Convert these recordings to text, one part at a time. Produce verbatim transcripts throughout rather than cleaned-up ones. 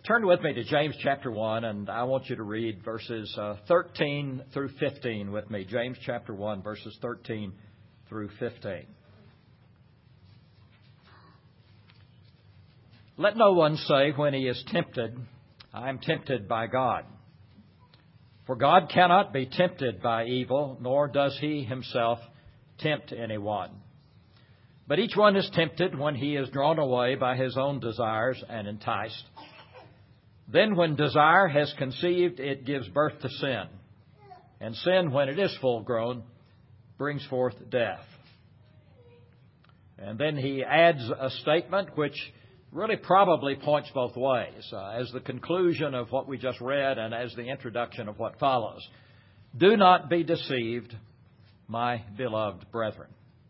Turn with me to James chapter one, and I want you to read verses uh, thirteen through fifteen with me. James chapter one, verses thirteen through fifteen. Let no one say when he is tempted, I am tempted by God. For God cannot be tempted by evil, nor does he himself tempt anyone. But each one is tempted when he is drawn away by his own desires and enticed. Then when desire has conceived, it gives birth to sin. And sin, when it is full grown, brings forth death. And then he adds a statement which really probably points both ways, uh, as the conclusion of what we just read and as the introduction of what follows. Do not be deceived, my beloved brethren.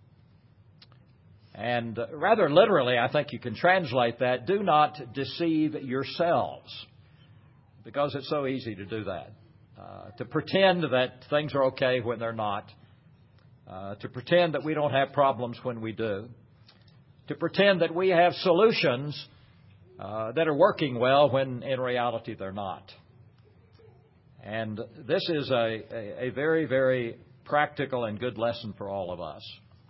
And rather literally, I think you can translate that, do not deceive yourselves, because it's so easy to do that. Uh, to pretend that things are okay when they're not. Uh, to pretend that we don't have problems when we do. To pretend that we have solutions uh, that are working well when in reality they're not. And this is a, a, a very, very practical and good lesson for all of us.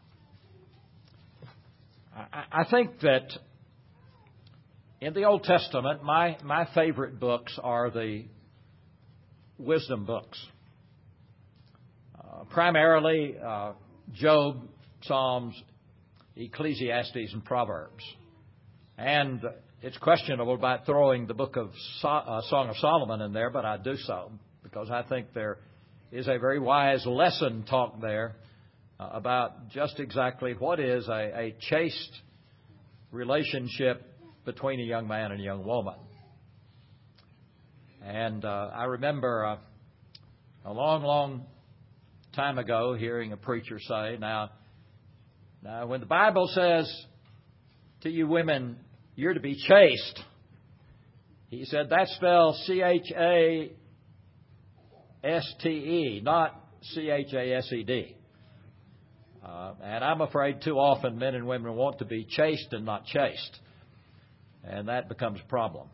I think that in the Old Testament, my, my favorite books are the wisdom books. Uh, primarily uh, Job, Psalms, Ecclesiastes, and Proverbs. And it's questionable about throwing the book of so- uh, Song of Solomon in there, but I do so because I think there is a very wise lesson taught there Uh, about just exactly what is a, a chaste relationship between a young man and a young woman. And uh, I remember uh, a long, long time ago hearing a preacher say, now, now when the Bible says to you women, you're to be chaste, he said that's spelled C H A S T E, not C H A S E D. Uh, and I'm afraid too often men and women want to be chaste and not chaste. And that becomes a problem.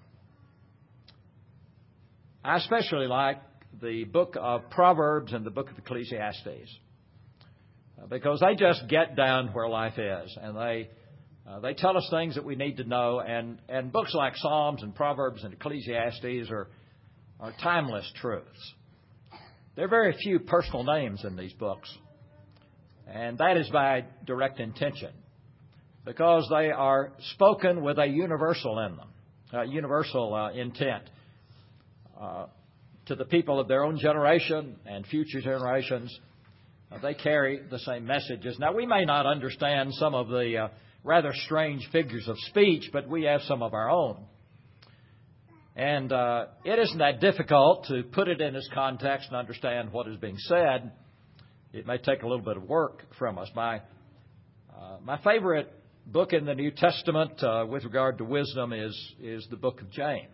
I especially like the book of Proverbs and the book of Ecclesiastes. Uh, because they just get down where life is. And they uh, they tell us things that we need to know. And, and books like Psalms and Proverbs and Ecclesiastes are, are timeless truths. There are very few personal names in these books. And that is by direct intention, because they are spoken with a universal in them, a universal uh, intent uh, to the people of their own generation and future generations. Uh, they carry the same messages. Now, we may not understand some of the uh, rather strange figures of speech, but we have some of our own. And uh, it isn't that difficult to put it in its context and understand what is being said. It may take a little bit of work from us. My uh, my favorite book in the New Testament uh, with regard to wisdom is, is the book of James.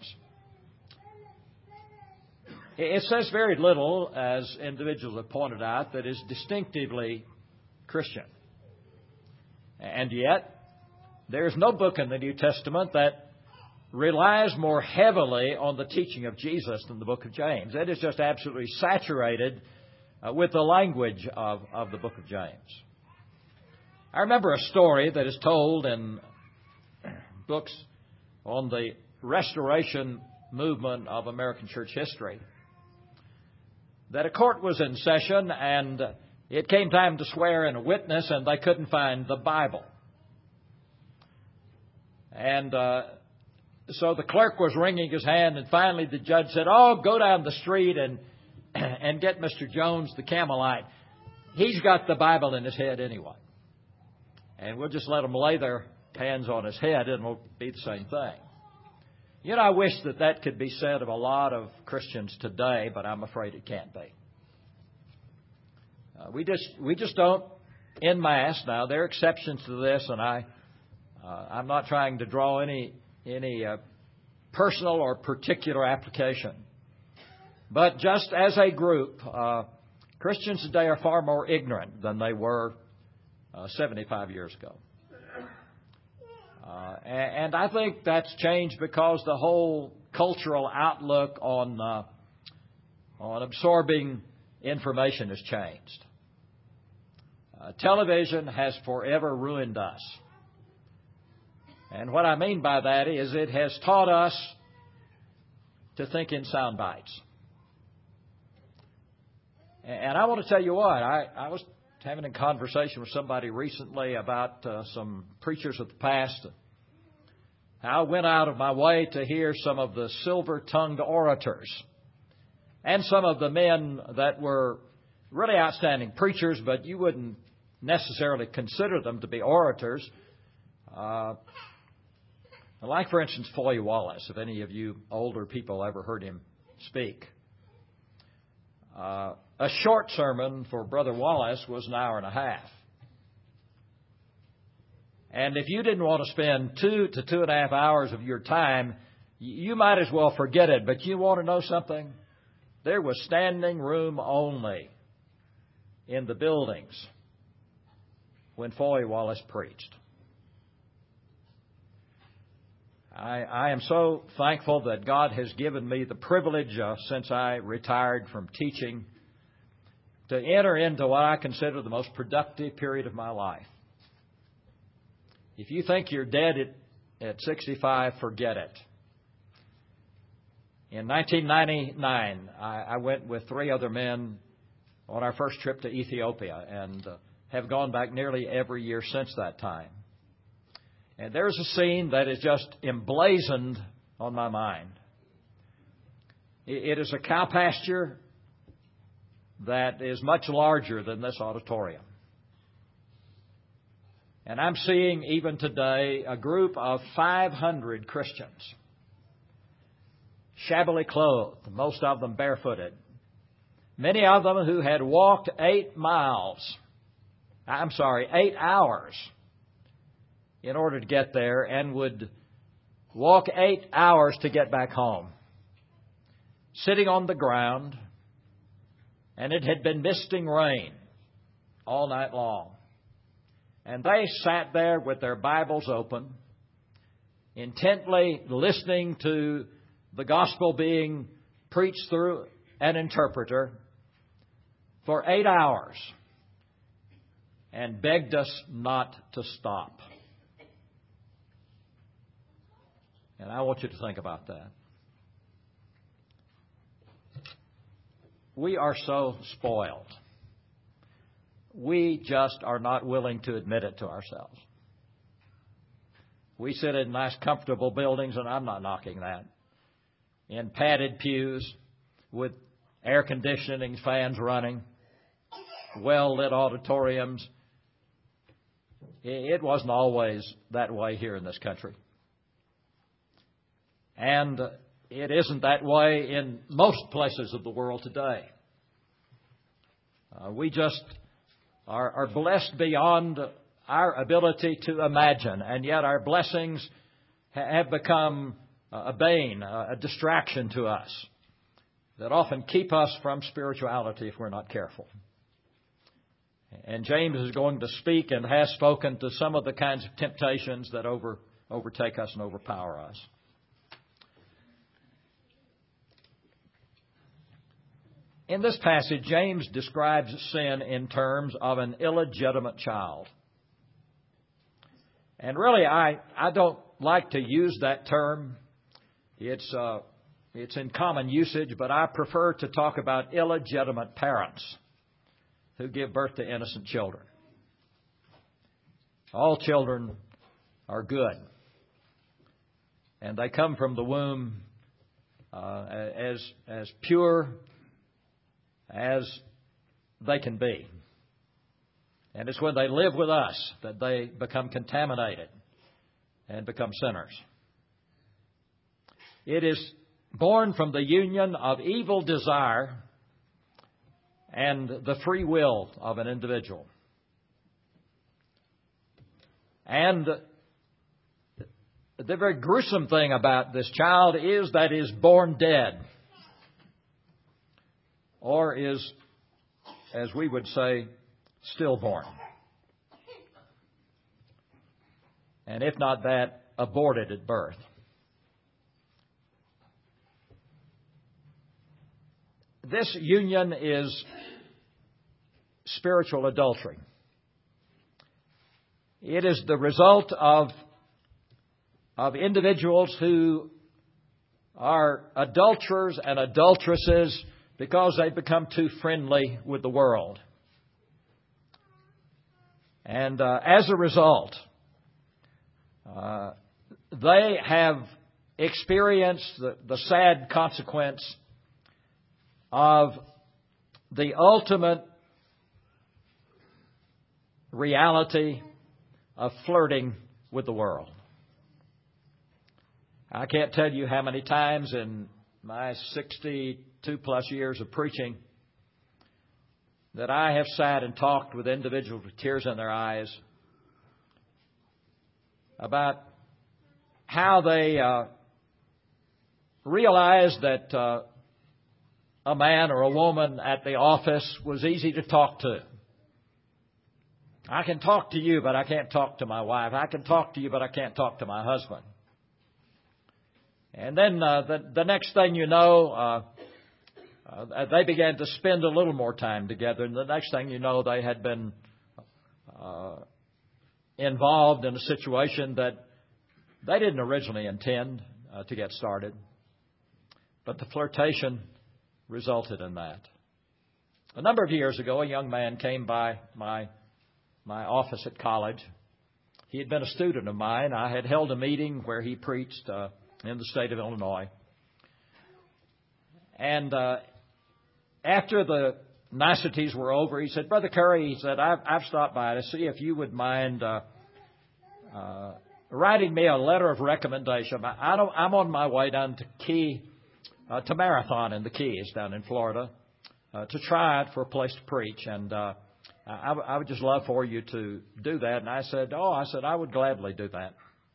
It says very little, as individuals have pointed out, that is distinctively Christian. And yet, there is no book in the New Testament that relies more heavily on the teaching of Jesus than the book of James. It is just absolutely saturated Uh, with the language of, of the book of James. I remember a story that is told in books on the restoration movement of American church history, that a court was in session and it came time to swear in a witness and they couldn't find the Bible. And uh, so the clerk was wringing his hand, and finally the judge said, oh, go down the street and and get Mister Jones, the Camelite. He's got the Bible in his head anyway. And we'll just let them lay their hands on his head and it'll be the same thing. You know, I wish that that could be said of a lot of Christians today, but I'm afraid it can't be. Uh, we just we just don't en masse. Now, there are exceptions to this, and I, uh, I'm not trying to draw any, any uh, personal or particular application. But just as a group, uh, Christians today are far more ignorant than they were uh, seventy-five years ago. Uh, and I think that's changed because the whole cultural outlook on uh, on absorbing information has changed. Uh, television has forever ruined us. And what I mean by that is it has taught us to think in sound bites. And I want to tell you what, I, I was having a conversation with somebody recently about uh, some preachers of the past. I went out of my way to hear some of the silver-tongued orators and some of the men that were really outstanding preachers, but you wouldn't necessarily consider them to be orators. Uh, like, for instance, Foy Wallace, if any of you older people ever heard him speak. Uh, a short sermon for Brother Wallace was an hour and a half. And if you didn't want to spend two to two and a half hours of your time, you might as well forget it. But you want to know something? There was standing room only in the buildings when Foy Wallace preached. I, I am so thankful that God has given me the privilege, uh, since I retired from teaching, to enter into what I consider the most productive period of my life. If you think you're dead at, at sixty-five, forget it. In nineteen ninety-nine, I, I went with three other men on our first trip to Ethiopia and uh, have gone back nearly every year since that time. And there's a scene that is just emblazoned on my mind. It is a cow pasture that is much larger than this auditorium. And I'm seeing even today a group of five hundred Christians, shabbily clothed, most of them barefooted, many of them who had walked eight miles, I'm sorry, eight hours in order to get there, and would walk eight hours to get back home, sitting on the ground, and it had been misting rain all night long. And they sat there with their Bibles open, intently listening to the gospel being preached through an interpreter for eight hours, and begged us not to stop. And I want you to think about that. We are so spoiled. We just are not willing to admit it to ourselves. We sit in nice, comfortable buildings, and I'm not knocking that, in padded pews with air conditioning, fans running, well-lit auditoriums. It wasn't always that way here in this country. And it isn't that way in most places of the world today. Uh, we just are, are blessed beyond our ability to imagine, and yet our blessings ha- have become a bane, a distraction to us that often keep us from spirituality if we're not careful. And James is going to speak and has spoken to some of the kinds of temptations that over, overtake us and overpower us. In this passage, James describes sin in terms of an illegitimate child. And really, I, I don't like to use that term. It's, uh, it's in common usage, but I prefer to talk about illegitimate parents who give birth to innocent children. All children are good, and they come from the womb uh, as, as pure as they can be. And it's when they live with us that they become contaminated and become sinners. It is born from the union of evil desire and the free will of an individual. And the very gruesome thing about this child is that he is born dead, or is, as we would say, stillborn. And if not that, aborted at birth. this union is spiritual adultery. It is the result of, of individuals who are adulterers and adulteresses because they've become too friendly with the world. And uh, as a result, uh, they have experienced the, the sad consequence of the ultimate reality of flirting with the world. I can't tell you how many times in my sixty-two plus years of preaching that I have sat and talked with individuals with tears in their eyes about how they uh, realized that uh, a man or a woman at the office was easy to talk to. I can talk to you, but I can't talk to my wife. I can talk to you, but I can't talk to my husband. And then uh, the, the next thing you know, uh, uh, they began to spend a little more time together. And the next thing you know, they had been uh, involved in a situation that they didn't originally intend uh, to get started. But the flirtation resulted in that. A number of years ago, a young man came by my my office at college. He had been a student of mine. I had held a meeting where he preached uh, in the state of Illinois. And uh, after the niceties were over, he said, "Brother Curry," he said, I've, I've stopped by to see if you would mind uh, uh, writing me a letter of recommendation. I, I don't, I'm on my way down to Key, uh, to Marathon in the Keys down in Florida, uh, to try it for a place to preach. And uh, I, I would just love for you to do that. And I said, oh, I said, I would gladly do that.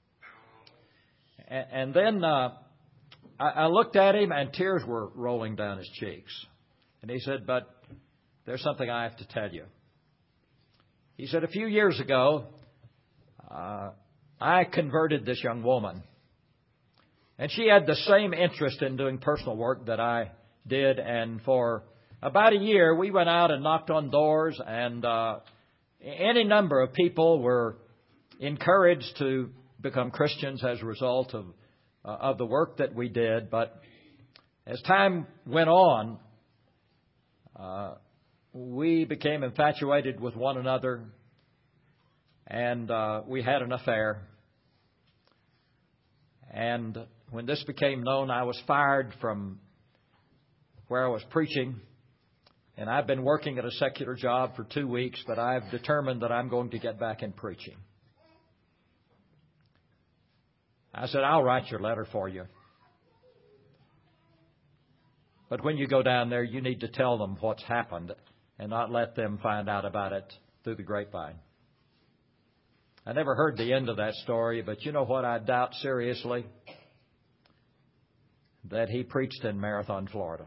And, and then uh, I, I looked at him and tears were rolling down his cheeks. And he said, but there's something I have to tell you. He said, a few years ago, uh, I converted this young woman. And she had the same interest in doing personal work that I did. And for about a year, we went out and knocked on doors, and uh, any number of people were encouraged to become Christians as a result of uh, of the work that we did. But as time went on, uh, we became infatuated with one another, and uh, we had an affair. And when this became known, I was fired from where I was preaching. And I've been working at a secular job for two weeks, but I've determined that I'm going to get back in preaching. I said, I'll write your letter for you. But when you go down there, you need to tell them what's happened and not let them find out about it through the grapevine. I never heard the end of that story, but you know what? I doubt seriously that he preached in Marathon, Florida.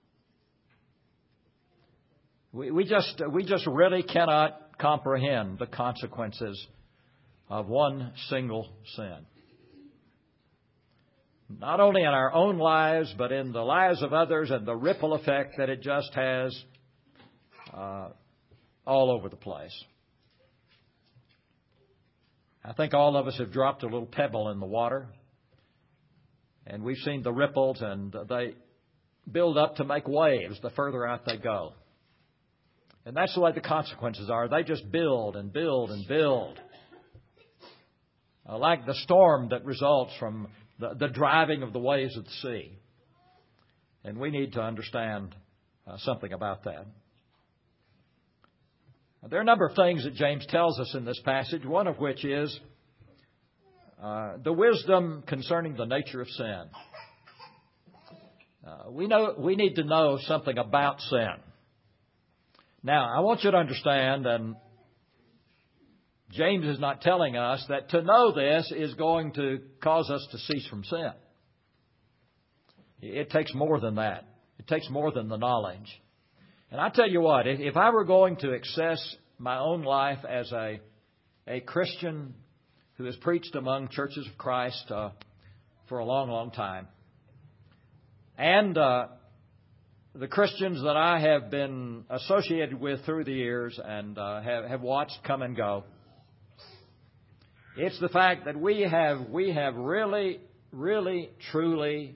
We, we just we just really cannot comprehend the consequences of one single sin. Not only in our own lives, but in the lives of others, and the ripple effect that it just has uh, all over the place. I think all of us have dropped a little pebble in the water, and we've seen the ripples, and they build up to make waves the further out they go. And that's the way the consequences are. They just build and build and build. Uh, like the storm that results from the, the driving of the waves of the sea. And we need to understand uh, something about that. Now, there are a number of things that James tells us in this passage, one of which is uh, the wisdom concerning the nature of sin. Uh, we know we need to know something about sin. Now, I want you to understand, and James is not telling us that to know this is going to cause us to cease from sin. It takes more than that. It takes more than the knowledge. And I tell you what, if I were going to assess my own life as a, a Christian who has preached among churches of Christ uh, for a long, long time, and uh, the Christians that I have been associated with through the years and uh, have, have watched come and go. It's the fact that we have we have really, really, truly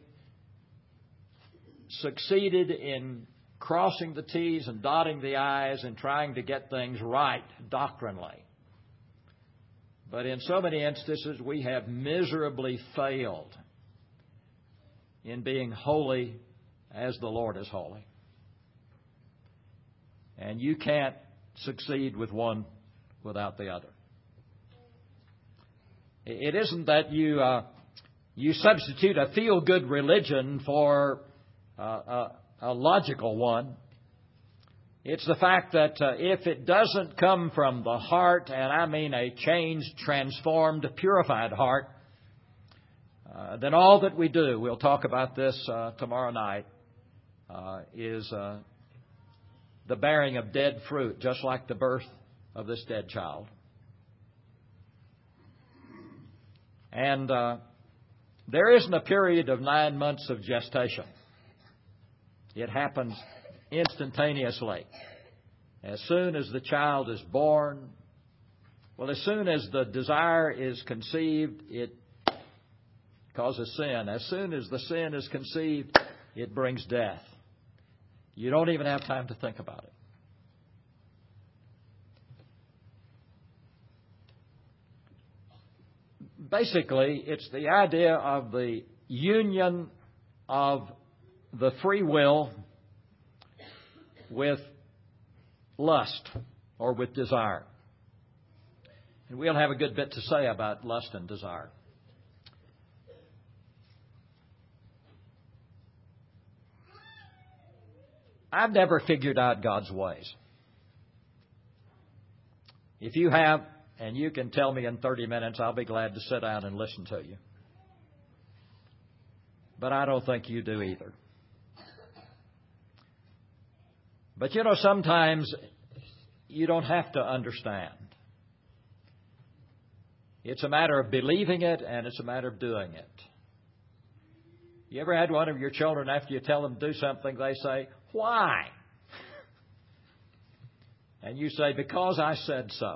succeeded in crossing the T's and dotting the I's and trying to get things right doctrinally. But in so many instances, we have miserably failed in being holy as the Lord is holy. And you can't succeed with one without the other. It isn't that you uh, you substitute a feel-good religion for uh, a, a logical one. It's the fact that uh, if it doesn't come from the heart, and I mean a changed, transformed, purified heart, uh, then all that we do, we'll talk about this uh, tomorrow night, uh, is uh, the bearing of dead fruit, just like the birth of this dead child. And uh, there isn't a period of nine months of gestation. It happens instantaneously. As soon as the child is born, well, as soon as the desire is conceived, it causes sin. As soon as the sin is conceived, it brings death. You don't even have time to think about it. Basically, it's the idea of the union of the free will with lust or with desire. And we'll have a good bit to say about lust and desire. I've never figured out God's ways. If you have, and you can tell me in thirty minutes, I'll be glad to sit down and listen to you. But I don't think you do either. But you know, sometimes you don't have to understand. It's a matter of believing it, and it's a matter of doing it. You ever had one of your children, after you tell them to do something, they say, "Why?" And you say, "Because I said so."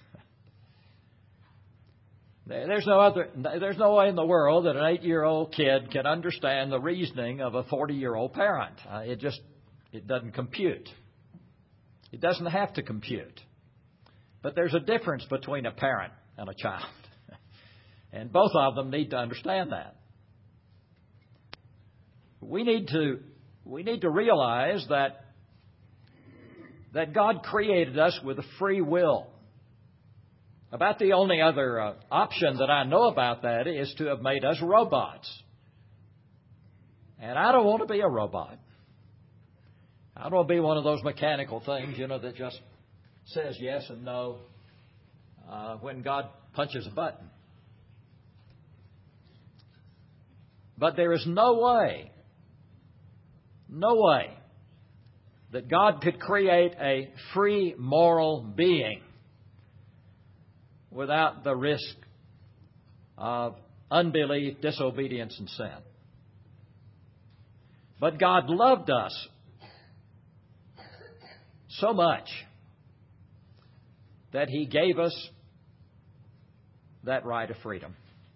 There's no other, there's no way in the world that an eight-year-old kid can understand the reasoning of a forty-year-old parent. Uh, it just, it doesn't compute. It doesn't have to compute. But there's a difference between a parent and a child. And both of them need to understand that. We need to, we need to realize that, that God created us with a free will. About the only other uh, option that I know about that is to have made us robots. And I don't want to be a robot. I don't want to be one of those mechanical things, you know, that just says yes and no uh, when God punches a button. But there is no way, no way that God could create a free moral being without the risk of unbelief, disobedience, and sin. But God loved us so much that He gave us that right of freedom.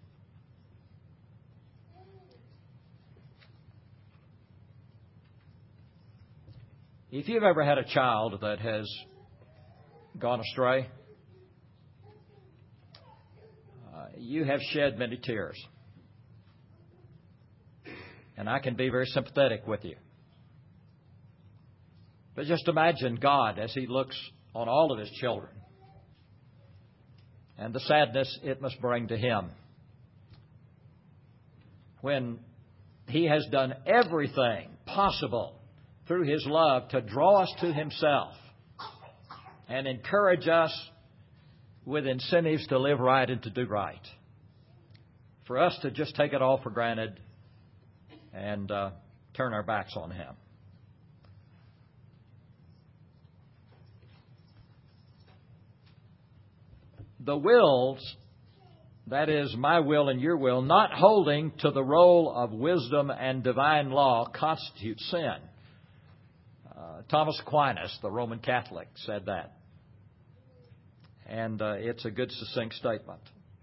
If you've ever had a child that has gone astray, you have shed many tears. And I can be very sympathetic with you. But just imagine God as He looks on all of His children and the sadness it must bring to Him when He has done everything possible through His love to draw us to Himself and encourage us with incentives to live right and to do right. For us to just take it all for granted and uh, turn our backs on Him. The wills, that is, my will and your will, not holding to the role of wisdom and divine law constitute sin. Thomas Aquinas, the Roman Catholic, said that. And uh, it's a good, succinct statement.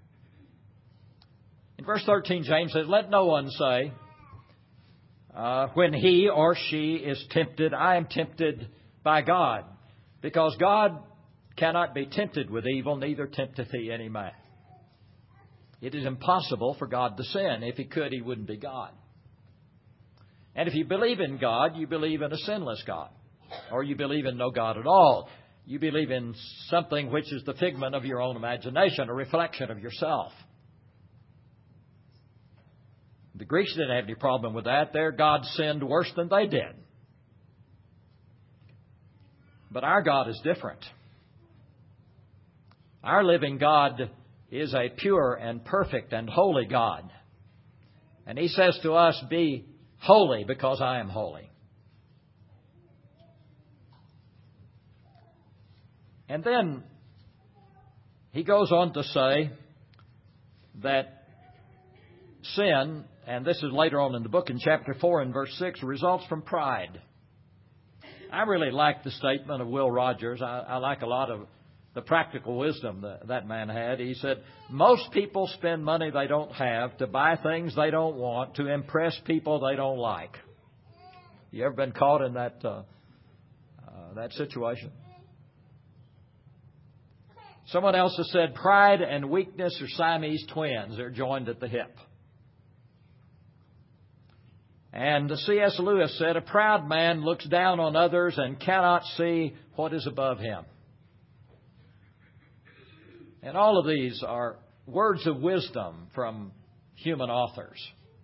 In verse thirteen, James says, "Let no one say, uh, when he or she is tempted, I am tempted by God. Because God cannot be tempted with evil, neither tempteth he any man." It is impossible for God to sin. If he could, he wouldn't be God. And if you believe in God, you believe in a sinless God. Or you believe in no God at all. You believe in something which is the figment of your own imagination, a reflection of yourself. The Greeks didn't have any problem with that. Their God sinned worse than they did. But our God is different. Our living God is a pure and perfect and holy God. And He says to us, "Be holy because I am holy." And then He goes on to say that sin, and this is later on in the book in chapter four and verse six, results from pride. I really like the statement of Will Rogers. I, I like a lot of the practical wisdom that that man had. He said, "Most people spend money they don't have to buy things they don't want to impress people they don't like." You ever been caught in that uh, uh, that situation? Someone else has said, "Pride and weakness are Siamese twins. They're joined at the hip." And C S Lewis said, "A proud man looks down on others and cannot see what is above him." And all of these are words of wisdom from human authors.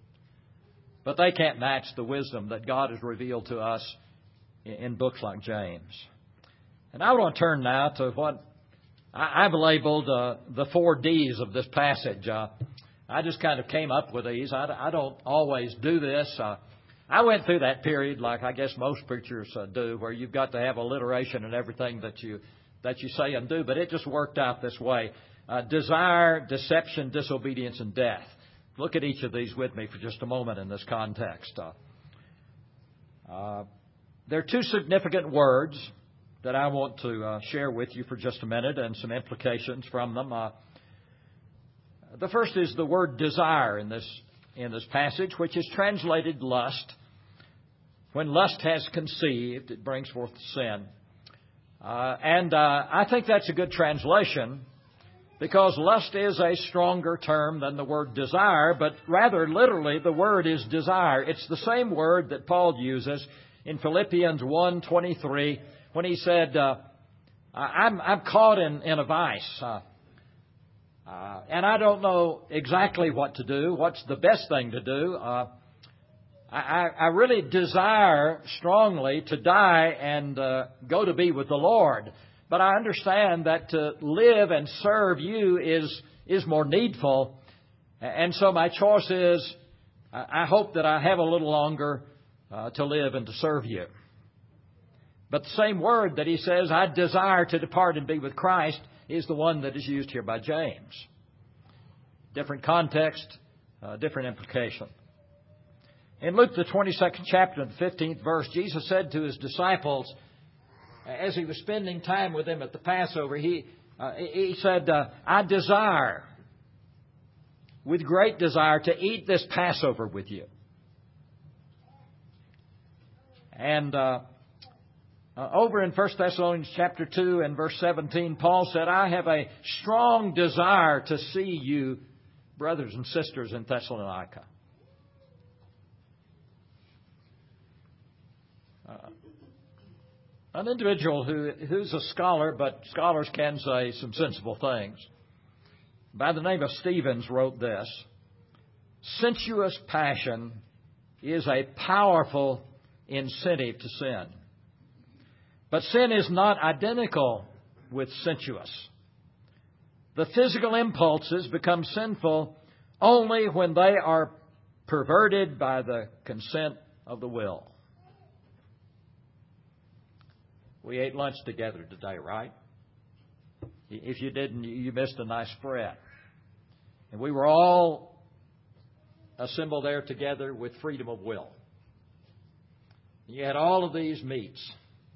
But they can't match the wisdom that God has revealed to us in books like James. And I want to turn now to what I've labeled uh, the four D's of this passage. Uh, I just kind of came up with these. I, I don't always do this. Uh, I went through that period, like I guess most preachers uh, do, where you've got to have alliteration in everything that you that you say and do. But it just worked out this way. Uh, desire, deception, disobedience, and death. Look at each of these with me for just a moment in this context. Uh, uh, there are two significant words that I want to uh, share with you for just a minute and some implications from them. Uh, the first is the word desire in this in this passage, which is translated lust. When lust has conceived, it brings forth sin. Uh, and uh, I think that's a good translation because lust is a stronger term than the word desire, but rather literally the word is desire. It's the same word that Paul uses in Philippians one twenty-three when he said, uh, I'm, I'm caught in, in a vice. Uh, uh, and I don't know exactly what to do. What's the best thing to do? Uh, I, I really desire strongly to die and uh, go to be with the Lord. But I understand that to live and serve you is is more needful. And so my choice is, I hope that I have a little longer uh, to live and to serve you. But the same word that he says, I desire to depart and be with Christ, is the one that is used here by James. Different context, uh, different implication. In Luke, the twenty-second chapter, the fifteenth verse, Jesus said to His disciples, as He was spending time with them at the Passover, He, uh, he said, uh, I desire, with great desire, to eat this Passover with you. And uh, uh, over in First Thessalonians chapter two and verse seventeen, Paul said, I have a strong desire to see you, brothers and sisters in Thessalonica. Uh, an individual who who's a scholar, but scholars can say some sensible things, by the name of Stevens, wrote this: sensuous passion is a powerful incentive to sin. But sin is not identical with sensuous. The physical impulses become sinful only when they are perverted by the consent of the will. We ate lunch together today, right? If you didn't, you missed a nice spread. And we were all assembled there together with freedom of will. You had all of these meats.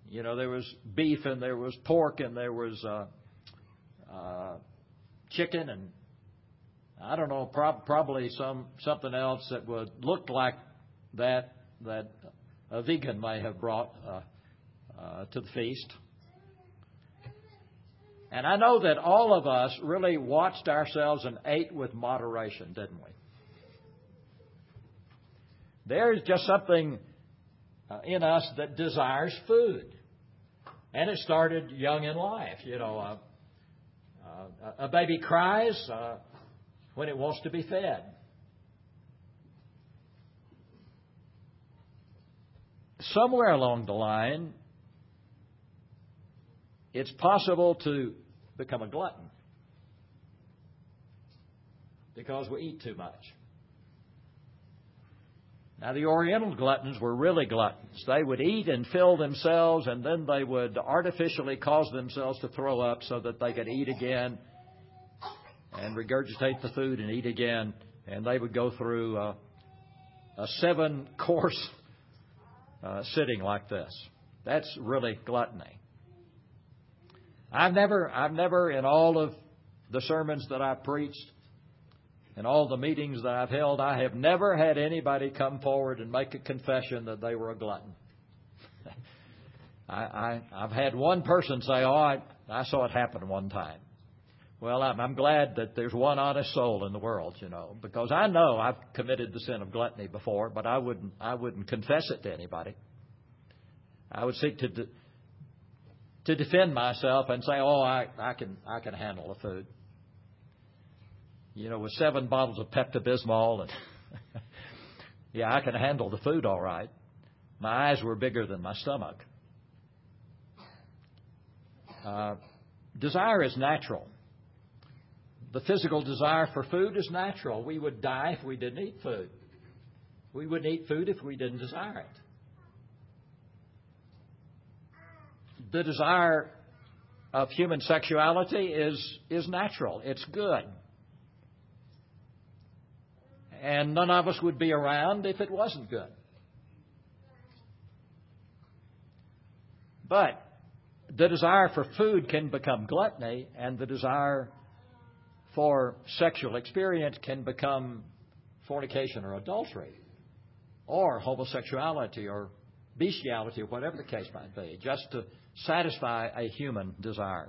You know, there was beef and there was pork and there was uh, uh, chicken and I don't know, prob- probably some something else that would look like that that a vegan may have brought uh, uh, to the feast. And I know that all of us really watched ourselves and ate with moderation, didn't we? There's just something uh, in us that desires food. And it started young in life. You know, uh, uh, a baby cries uh, when it wants to be fed. Somewhere along the line, it's possible to become a glutton because we eat too much. Now, the Oriental gluttons were really gluttons. They would eat and fill themselves, and then they would artificially cause themselves to throw up so that they could eat again and regurgitate the food and eat again. And they would go through uh, a seven-course uh, sitting like this. That's really gluttony. I've never, I've never, in all of the sermons that I've preached, in all the meetings that I've held, I have never had anybody come forward and make a confession that they were a glutton. I, I, I've had one person say, oh, I, I saw it happen one time. Well, I'm, I'm glad that there's one honest soul in the world, you know, because I know I've committed the sin of gluttony before, but I wouldn't, I wouldn't confess it to anybody. I would seek to de- to defend myself and say, oh, I, I can, I can handle the food. You know, with seven bottles of Pepto-Bismol, and yeah, I can handle the food all right. My eyes were bigger than my stomach. Uh, desire is natural. The physical desire for food is natural. We would die if we didn't eat food. We wouldn't eat food if we didn't desire it. The desire of human sexuality is, is natural. It's good. And none of us would be around if it wasn't good. But the desire for food can become gluttony, and the desire for sexual experience can become fornication or adultery, or homosexuality or bestiality, or whatever the case might be, just to satisfy a human desire.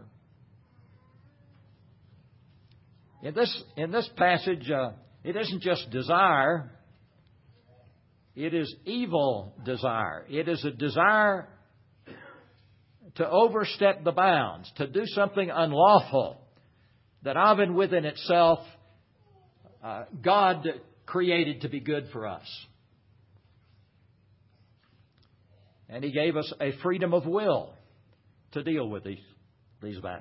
In this, in this passage, uh, it isn't just desire, it is evil desire. It is a desire to overstep the bounds, to do something unlawful that of and within itself uh, God created to be good for us. And He gave us a freedom of will to deal with these, these matters.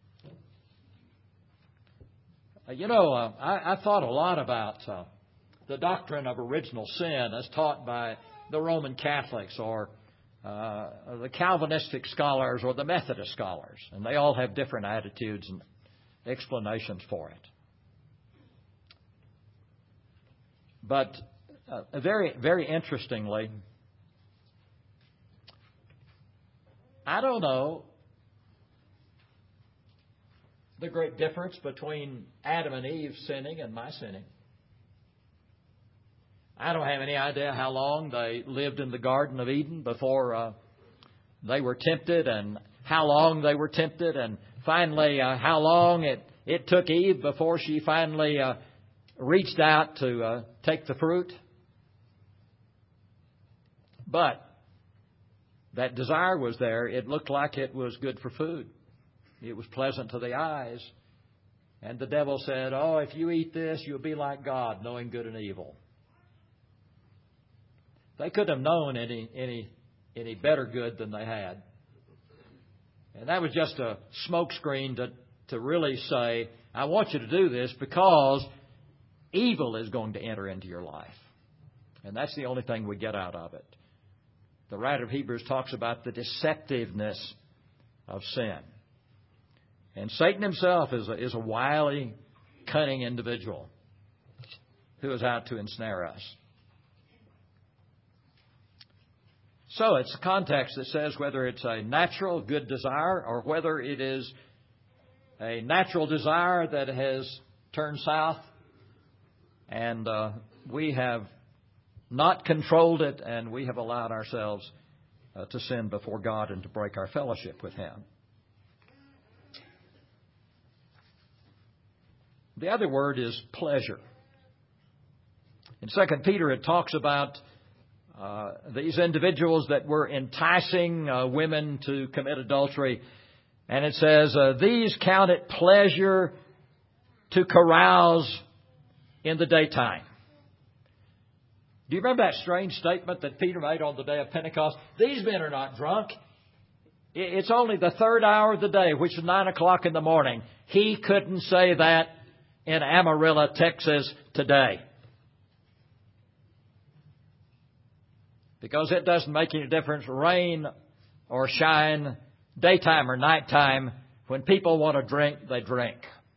You know, uh, I, I thought a lot about uh, the doctrine of original sin as taught by the Roman Catholics or uh, the Calvinistic scholars or the Methodist scholars. And they all have different attitudes and explanations for it. But uh, very, very interestingly, I don't know the great difference between Adam and Eve sinning and my sinning. I don't have any idea how long they lived in the Garden of Eden before uh, they were tempted, and how long they were tempted, and finally uh, how long it, it took Eve before she finally uh, reached out to uh, take the fruit. But that desire was there. It looked like it was good for food. It was pleasant to the eyes. And the devil said, oh, if you eat this, you'll be like God, knowing good and evil. They couldn't have known any any any better good than they had. And that was just a smokescreen to, to really say, I want you to do this because evil is going to enter into your life. And that's the only thing we get out of it. The writer of Hebrews talks about the deceptiveness of sin. And Satan himself is a, is a wily, cunning individual who is out to ensnare us. So it's the context that says whether it's a natural good desire or whether it is a natural desire that has turned south and uh, we have not controlled it and we have allowed ourselves uh, to sin before God and to break our fellowship with Him. The other word is pleasure. In Second Peter, it talks about uh, these individuals that were enticing uh, women to commit adultery. And it says, uh, these count it pleasure to carouse in the daytime. Do you remember that strange statement that Peter made on the day of Pentecost? These men are not drunk. It's only the third hour of the day, which is nine o'clock in the morning. He couldn't say that in Amarillo, Texas today. Because it doesn't make any difference, rain or shine, daytime or nighttime. When people want to drink, they drink.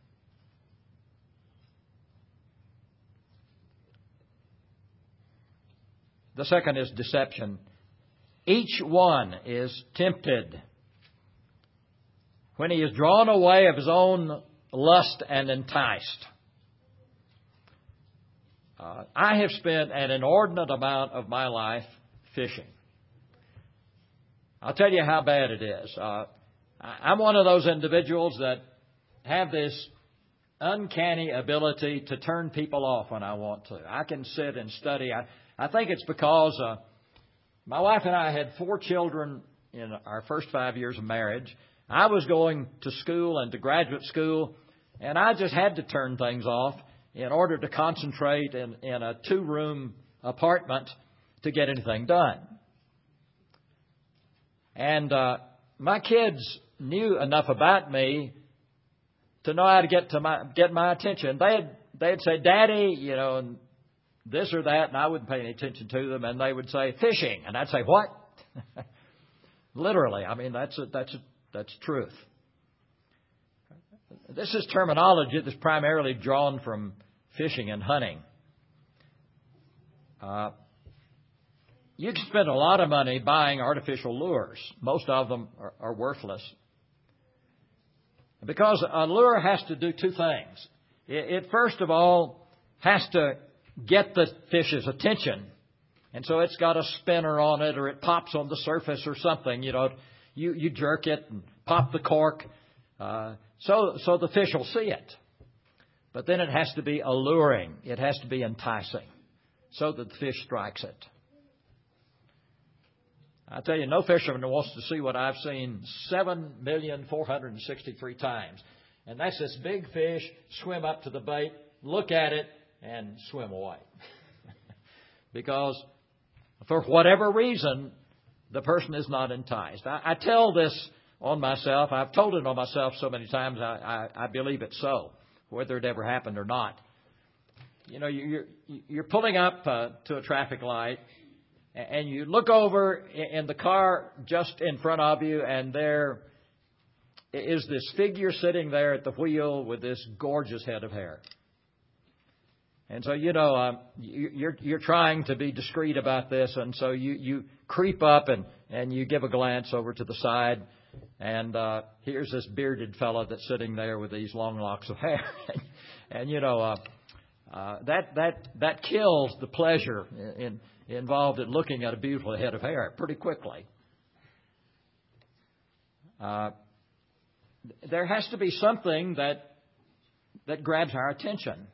The second is deception. Each one is tempted when he is drawn away of his own lust and enticed. Uh, I have spent an inordinate amount of my life fishing. I'll tell you how bad it is. Uh, I'm one of those individuals that have this uncanny ability to turn people off when I want to. I can sit and study. I, I think it's because uh, my wife and I had four children in our first five years of marriage. I was going to school and to graduate school, and I just had to turn things off in order to concentrate in, in a two-room apartment to get anything done. And uh, my kids knew enough about me to know how to get to my get my attention. They'd they'd say, "Daddy," you know, and this or that, and I wouldn't pay any attention to them. And they would say, "Fishing," and I'd say, "What?" Literally, I mean that's a, that's a, that's truth. This is terminology that's primarily drawn from fishing and hunting. Uh, you can spend a lot of money buying artificial lures. Most of them are, are worthless. Because a lure has to do two things. It, it first of all has to get the fish's attention. And so it's got a spinner on it, or it pops on the surface or something. You know, you, you jerk it and pop the cork. Uh, so, so the fish will see it. But then it has to be alluring. It has to be enticing so that the fish strikes it. I tell you, no fisherman wants to see what I've seen seven million four hundred sixty-three times. And that's this big fish swim up to the bait, look at it, and swim away. Because for whatever reason, the person is not enticed. I, I tell this on myself. I've told it on myself so many times, I, I, I believe it's so, whether it ever happened or not. You know, you're, you're pulling up uh, to a traffic light, and you look over in the car just in front of you, and there is this figure sitting there at the wheel with this gorgeous head of hair. And so, you know, um, you're you're trying to be discreet about this, and so you, you creep up and, and you give a glance over to the side, and uh, here's this bearded fellow that's sitting there with these long locks of hair. and, you know, uh, uh, that that that kills the pleasure in, in, involved in looking at a beautiful head of hair pretty quickly. Uh, there has to be something that that grabs our attention.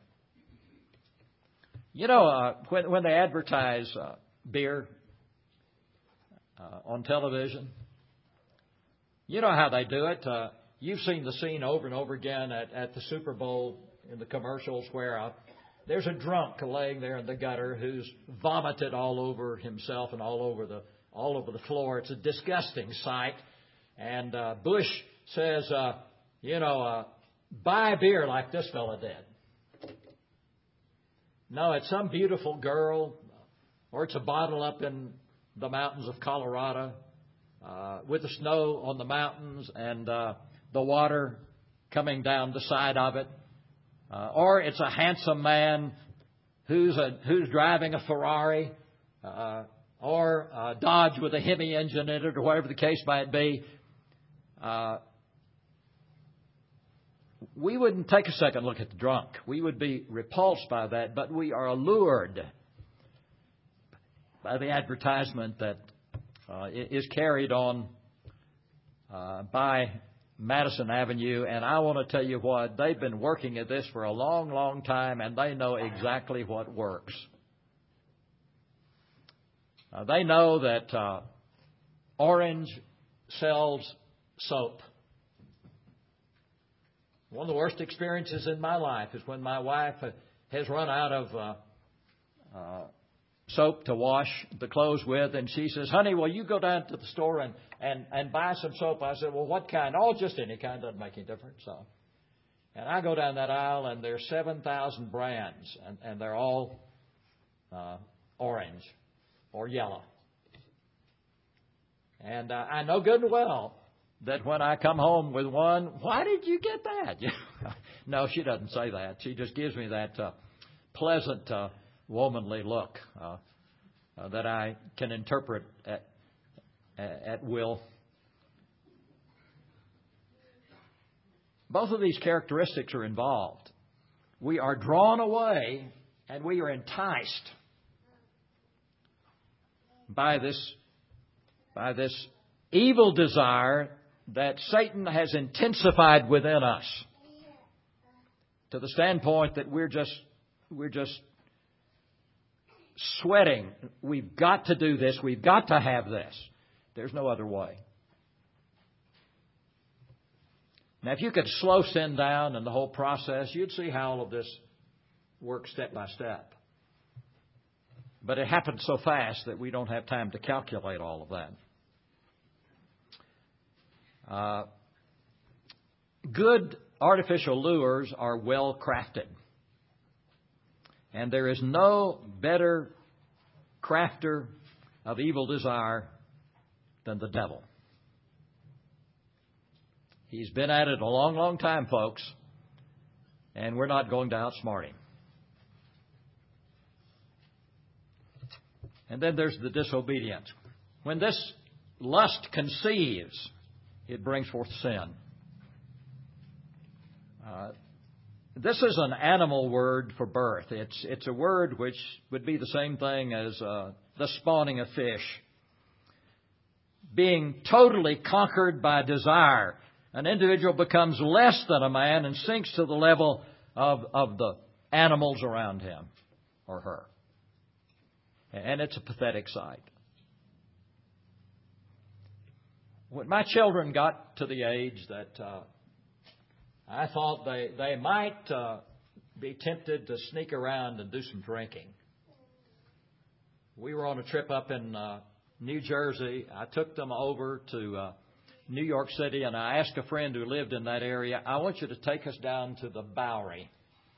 You know, uh, when when they advertise uh, beer uh, on television, you know how they do it. Uh, you've seen the scene over and over again at, at the Super Bowl in the commercials where uh, there's a drunk laying there in the gutter who's vomited all over himself and all over the all over the floor. It's a disgusting sight. And uh, Bush says, uh, you know, uh, buy beer like this fella did. No, it's some beautiful girl, or it's a bottle up in the mountains of Colorado uh, with the snow on the mountains and uh, the water coming down the side of it. Uh, or it's a handsome man who's a, who's driving a Ferrari uh, or a Dodge with a Hemi engine in it, or whatever the case might be, uh, we wouldn't take a second look at the drunk. We would be repulsed by that, but we are allured by the advertisement that uh, is carried on uh, by Madison Avenue. And I want to tell you what, they've been working at this for a long, long time, and they know exactly what works. Uh, they know that uh, Orange sells soap. One of the worst experiences in my life is when my wife has run out of uh, uh, soap to wash the clothes with, and she says, "Honey, will you go down to the store and, and, and buy some soap?" I said, "Well, what kind?" "Oh, just any kind, doesn't make any difference." So, and I go down that aisle, and there's seven thousand brands, and, and they're all uh, orange or yellow. And uh, I know good and well that when I come home with one, "Why did you get that?" No, she doesn't say that. She just gives me that uh, pleasant, uh, womanly look uh, uh, that I can interpret at, at will. Both of these characteristics are involved. We are drawn away and we are enticed by this, by this evil desire that Satan has intensified within us to the standpoint that we're just we're just sweating. We've got to do this. We've got to have this. There's no other way. Now, if you could slow sin down in the whole process, you'd see how all of this works step by step. But it happens so fast that we don't have time to calculate all of that. Uh, good artificial lures are well crafted. And there is no better crafter of evil desire than the devil. He's been at it a long, long time, folks, and we're not going to outsmart him. And then there's the disobedience. When this lust conceives, it brings forth sin. Uh, this is an animal word for birth. It's it's a word which would be the same thing as uh, the spawning of fish. Being totally conquered by desire. An individual becomes less than a man and sinks to the level of, of the animals around him or her. And it's a pathetic sight. When my children got to the age that uh, I thought they, they might uh, be tempted to sneak around and do some drinking, we were on a trip up in uh, New Jersey. I took them over to uh, New York City, and I asked a friend who lived in that area, "I want you to take us down to the Bowery.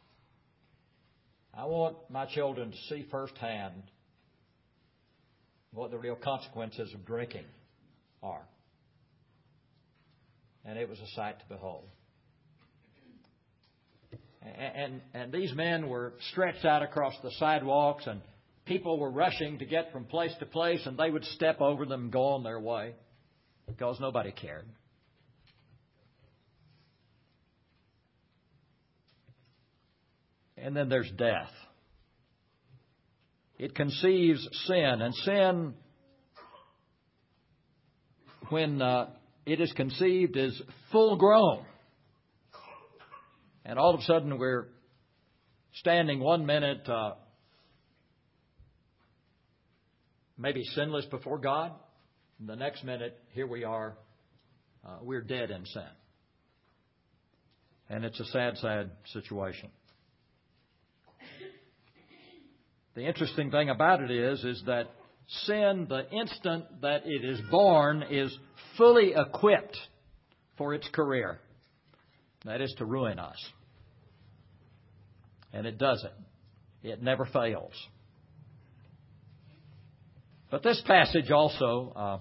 I want my children to see firsthand what the real consequences of drinking are." And it was a sight to behold. And, and, and these men were stretched out across the sidewalks, and people were rushing to get from place to place, and they would step over them and go on their way because nobody cared. And then there's death. It conceives sin, and sin, when uh, it is conceived, is full grown. And all of a sudden we're standing one minute uh, maybe sinless before God. And the next minute, here we are, uh, we're dead in sin. And it's a sad, sad situation. The interesting thing about it is, is that sin, the instant that it is born, is fully equipped for its career. That is to ruin us. And it does it. It never fails. But this passage also uh,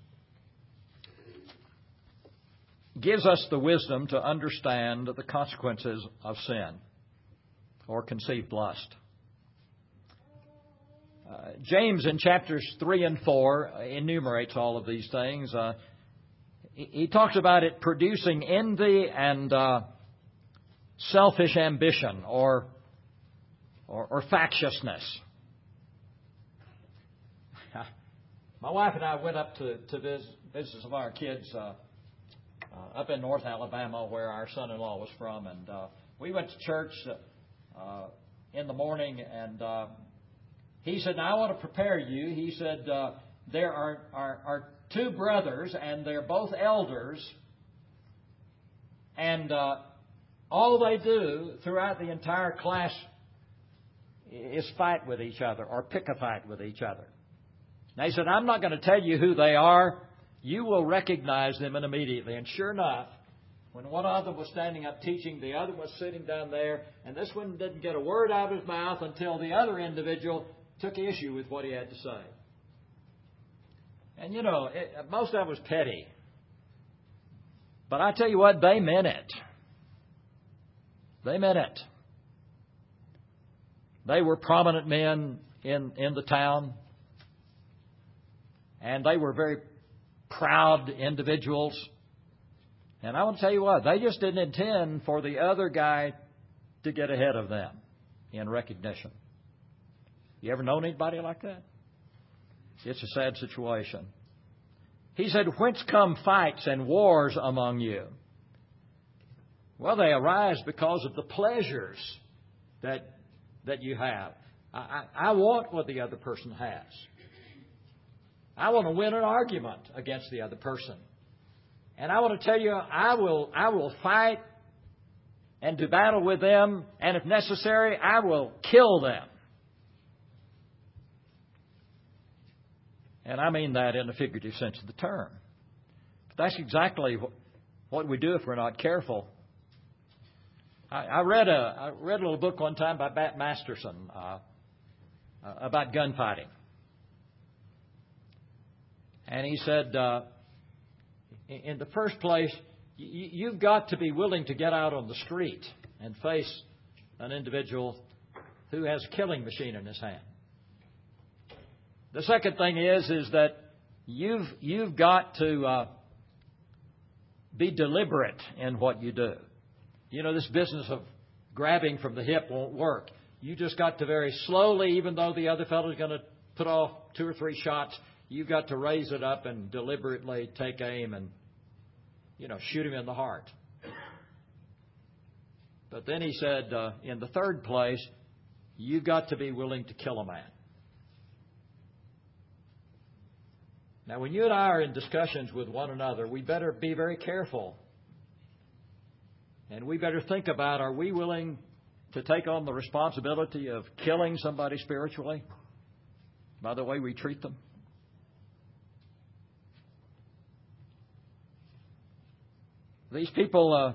gives us the wisdom to understand the consequences of sin or conceived lust. Uh, James in chapters three and four enumerates all of these things. Uh, he, he talks about it producing envy and uh, selfish ambition or, or, or factiousness. My wife and I went up to, to visit, visit some of our kids uh, uh, up in North Alabama, where our son-in-law was from, and uh, we went to church uh, in the morning, and uh, he said, "Now I want to prepare you." He said, uh, "There are, are are two brothers, and they're both elders, and uh, all they do throughout the entire class is fight with each other or pick a fight with each other." Now he said, "I'm not going to tell you who they are. You will recognize them immediately." And sure enough, when one of them was standing up teaching, the other was sitting down there, and this one didn't get a word out of his mouth until the other individual took issue with what he had to say. And you know, it, most of it was petty. But I tell you what, they meant it. They meant it. They were prominent men in, in the town. And they were very proud individuals. And I want to tell you what, they just didn't intend for the other guy to get ahead of them in recognition. You ever known anybody like that? It's a sad situation. He said, "Whence come fights and wars among you?" Well, they arise because of the pleasures that that you have. I, I, I want what the other person has. I want to win an argument against the other person. And I want to tell you, I will I will fight and do battle with them, and if necessary, I will kill them. And I mean that in a figurative sense of the term. But that's exactly what we do if we're not careful. I, I read a I read a little book one time by Bat Masterson uh, uh, about gunfighting. And he said, uh, in the first place, you've got to be willing to get out on the street and face an individual who has a killing machine in his hand. The second thing is, is that you've you've got to uh, be deliberate in what you do. You know, this business of grabbing from the hip won't work. You just got to very slowly, even though the other fellow is going to put off two or three shots, you've got to raise it up and deliberately take aim and, you know, shoot him in the heart. But then he said, uh, in the third place, you've got to be willing to kill a man. Now, when you and I are in discussions with one another, we better be very careful. And we better think about, are we willing to take on the responsibility of killing somebody spiritually by the way we treat them? These people uh,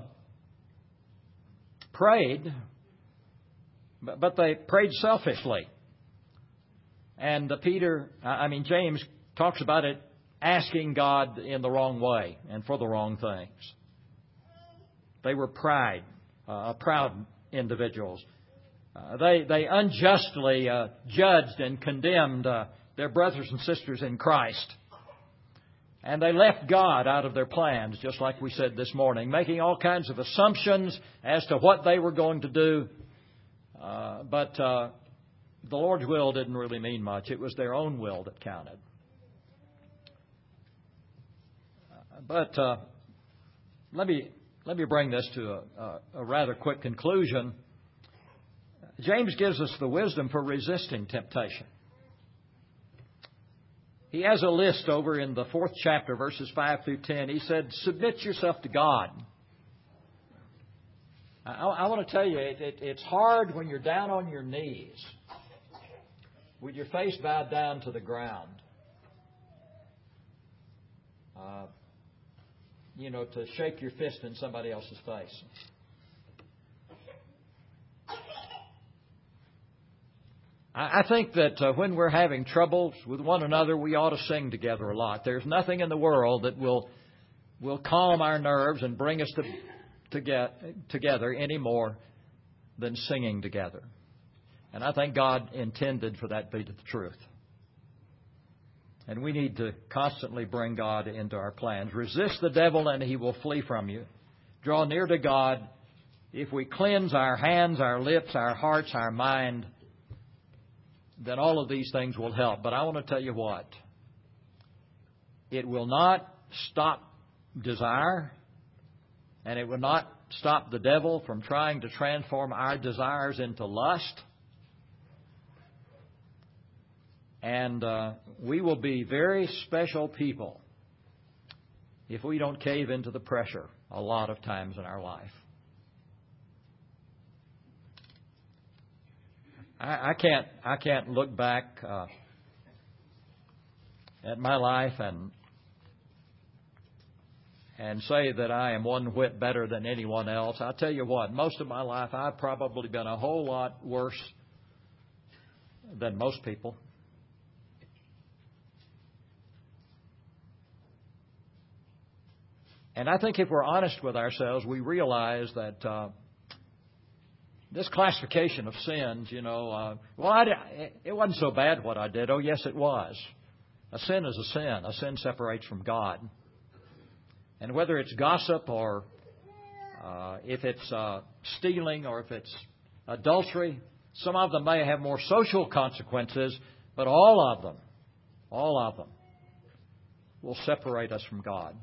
prayed, but, but they prayed selfishly. And uh, Peter, I mean James, talks about it asking God in the wrong way and for the wrong things. They were pride, uh, proud individuals. Uh, they they unjustly uh, judged and condemned uh, their brothers and sisters in Christ. And they left God out of their plans, just like we said this morning, making all kinds of assumptions as to what they were going to do. Uh, but uh, the Lord's will didn't really mean much. It was their own will that counted. But uh, let me let me bring this to a, a, a rather quick conclusion. James gives us the wisdom for resisting temptation. He has a list over in the fourth chapter, verses five through ten. He said, "Submit yourself to God." I, I want to tell you, it, it, it's hard when you're down on your knees, with your face bowed down to the ground. Uh, you know, to shake your fist in somebody else's face. I, I think that uh, when we're having troubles with one another, we ought to sing together a lot. There's nothing in the world that will will calm our nerves and bring us to, to get, together any more than singing together. And I think God intended for that to be the truth. And we need to constantly bring God into our plans. Resist the devil and he will flee from you. Draw near to God. If we cleanse our hands, our lips, our hearts, our mind, then all of these things will help. But I want to tell you what. It will not stop desire, and it will not stop the devil from trying to transform our desires into lust. And uh, we will be very special people if we don't cave into the pressure a lot of times in our life. I, I can't. I can't look back uh, at my life and and say that I am one whit better than anyone else. I'll tell you what. Most of my life, I've probably been a whole lot worse than most people. And I think if we're honest with ourselves, we realize that uh, this classification of sins, you know, uh, well, I, it wasn't so bad what I did. Oh, yes, it was. A sin is a sin. A sin separates from God. And whether it's gossip or uh, if it's uh, stealing or if it's adultery, some of them may have more social consequences, but all of them, all of them will separate us from God.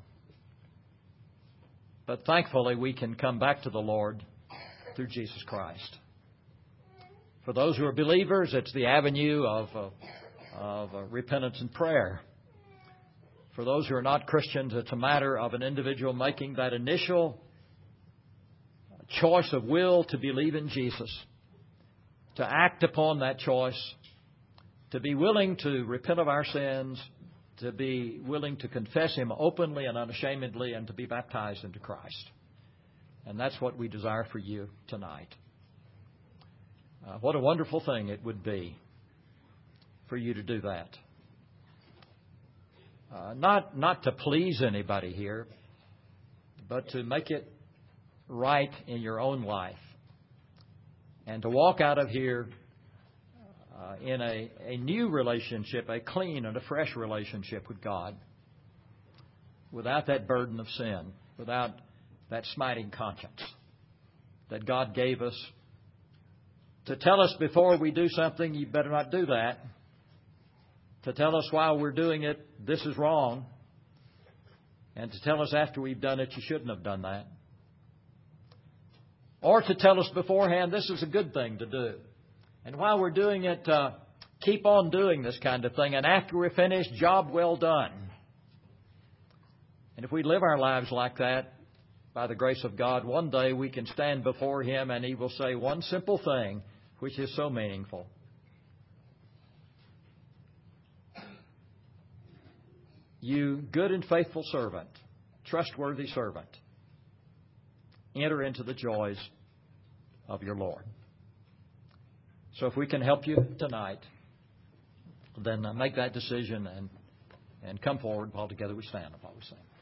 But thankfully, we can come back to the Lord through Jesus Christ. For those who are believers, it's the avenue of, uh, of uh, repentance and prayer. For those who are not Christians, it's a matter of an individual making that initial choice of will to believe in Jesus, to act upon that choice, to be willing to repent of our sins, to be willing to confess Him openly and unashamedly, and to be baptized into Christ. And that's what we desire for you tonight. Uh, what a wonderful thing it would be for you to do that. Uh, not not to please anybody here, but to make it right in your own life. And to walk out of here uh, in a, a new relationship, a clean and a fresh relationship with God, without that burden of sin, without that smiting conscience that God gave us to tell us before we do something, you better not do that. To tell us while we're doing it, this is wrong. And to tell us after we've done it, you shouldn't have done that. Or to tell us beforehand, this is a good thing to do. And while we're doing it, uh, keep on doing this kind of thing. And after we're finished, job well done. And if we live our lives like that, by the grace of God, one day we can stand before Him and He will say one simple thing, which is so meaningful. You good and faithful servant, trustworthy servant, enter into the joys of your Lord. So if we can help you tonight, then make that decision and, and come forward while together we stand and while we sing.